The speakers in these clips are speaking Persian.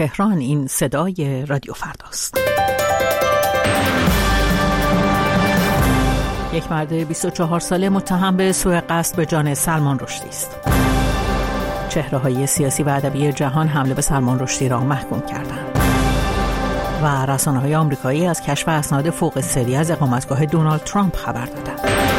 تهران این صدای رادیو فرداست. یک مرد 24 ساله متهم به سوء قصد به جان سلمان رشدی است. چهره‌های سیاسی و ادبی جهان حمله به سلمان رشدی را محکوم کردند. و رسانه‌های آمریکایی از کشف اسناد فوق سری از اقامتگاه دونالد ترامپ خبر دادند.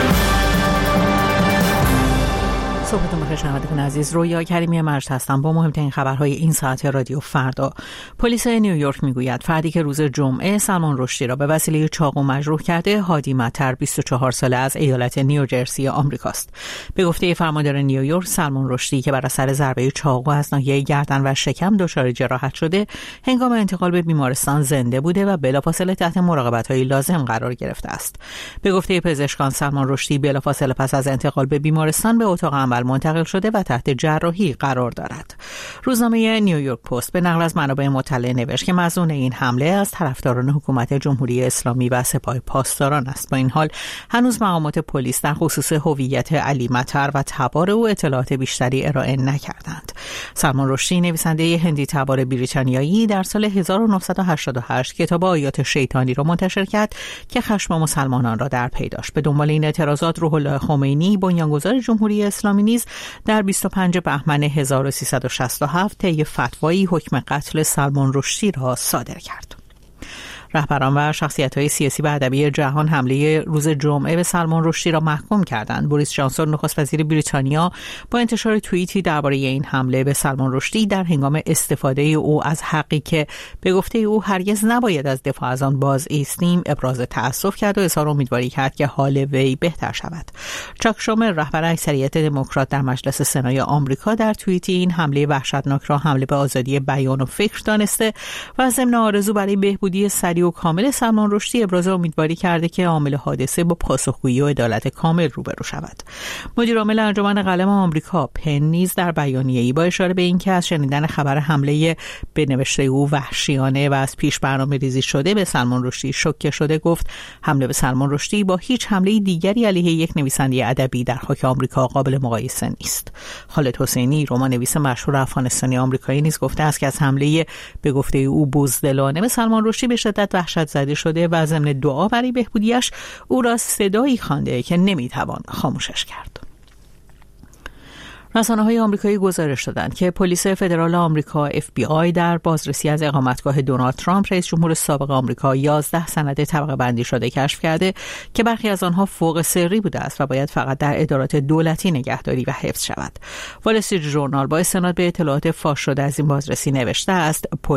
صبحتون بخیر شنوندگان عزیز، رویا کریمی مرج هستم با مهمترین خبرهای این ساعت رادیو فردا. پلیس نیویورک میگوید فردی که روز جمعه سلمان رشدی را به وسیله چاقو مجروح کرده، هادی مطر 24 ساله از ایالت نیوجرسی آمریکاست. به گفته فرماندار نیویورک، سلمان رشدی که بر اثر ضربه چاقو از ناحیه گردن و شکم دچار جراحت شده، هنگام انتقال به بیمارستان زنده بوده و بلافاصله تحت مراقبت‌های لازم قرار گرفته است. به گفته پزشکان، سلمان رشدی بلافاصله پس از انتقال به بیمارستان به اتاق عمل منتقل شده و تحت جراحی قرار دارد. روزنامه نیویورک پست به نقل از منابع مطلع نوشت که مظنون این حمله از طرفداران حکومت جمهوری اسلامی و سپاه پاسداران است. با این حال هنوز مقامات پلیس در خصوص هویت علی مطر و تبار او اطلاعات بیشتری ارائه نکردند. سلمان رشدی نویسنده هندی تبار بریتانیایی در سال 1988 کتاب آیات شیطانی را منتشر کرد که خشم مسلمانان را در پی داشت. به دنبال این اعتراضات روح الله خمینی، بنیانگذار جمهوری اسلامی، نیز در 25 بهمن 1367 طی فتوایی حکم قتل سلمان رشدی را صادر کرد. رهبران و شخصیت‌های سیاسی و ادبی جهان حمله روز جمعه به سلمان رشدی را محکوم کردند. بوریس جانسون نخست وزیر بریتانیا با انتشار توییتی درباره این حمله به سلمان رشدی در هنگام استفاده او از حقی که به گفته او هرگز نباید از دفاع از آن باز ایستیم، ابراز تأسف کرد و اظهار امیدواری کرد که حال وی بهتر شود. چاک شومر، رهبر اکثریت دموکرات در مجلس سنای آمریکا، در توییتی این حمله وحشتناک را حمله به آزادی بیان و فکر دانسته و ضمن آرزو برای بهبودی سریع و کامل سلمان رشدی ابراز امیدواری کرده که عامل حادثه با پاسخگویی و عدالت کامل روبرو شود. مدیر عامل انجمن قلم آمریکا پن نیز در بیانیه‌ای با اشاره به اینکه از شنیدن خبر حمله به نوشته او وحشیانه و از پیش برنامه‌ریزی شده به سلمان رشدی شوکه شده، گفت حمله به سلمان رشدی با هیچ حمله دیگری علیه یک نویسنده ادبی در خاک آمریکا قابل مقایسه نیست. خالد حسینی، رمان‌نویس مشهور افغانستانی آمریکایی، نیز گفته است که از حمله به گفته او بزدلانه به سلمان رشدی به شدت وحشت زده شده و ضمن دعا برای بهبودیش او را صدایی خوانده که نمیتوان خاموشش کرد. رسانه‌های آمریکایی گزارش دادند که پلیس فدرال آمریکا FBI در بازرسی از اقامتگاه دونالد ترامپ رئیس جمهور سابق آمریکا 11 سند طبقه بندی شده کشف کرده که برخی از آنها فوق سری بوده است و باید فقط در ادارات دولتی نگهداری و حفظ شود. وال استریت ژورنال با استناد به اطلاعات فاش شده از این بازرسی نوشته است